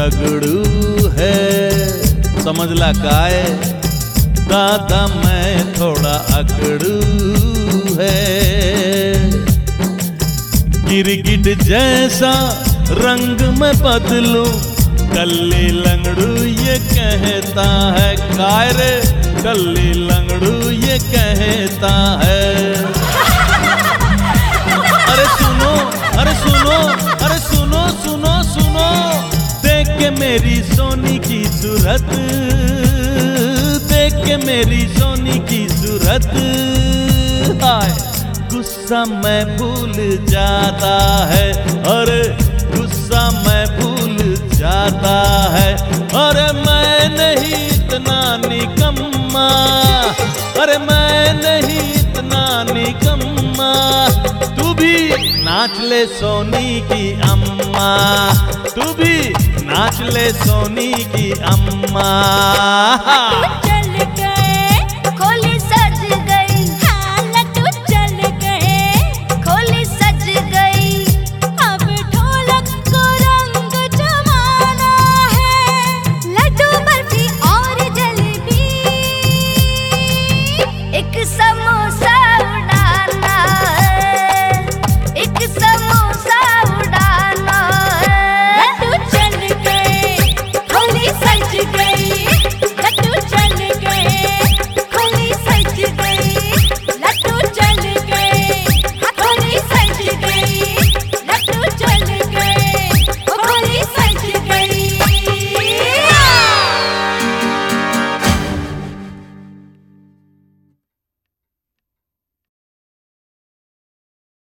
तगड़ू है। समझला काय दादा मैं थोड़ा अकड़ू है। गिरगिट जैसा रंग में बदलूं कल्ली लंगड़ू ये कहता है। काय रे कल्ली लंगड़ू ये कहता है। अरे सुनो अरे सुनो अरे सुनो सुनो सुनो, देख के मेरी सोनी की सूरत, देख के मेरी सोनी की सूरत, हाय गुस्सा मैं भूल जाता है। अरे गुस्सा मैं भूल जाता है। अरे मैं नहीं इतना निकम्मा, अरे मैं नहीं इतना निकम्मा। तू भी नाच ले सोनी की अम्मा, तू भी नाच ले सोनी की अम्मा। चल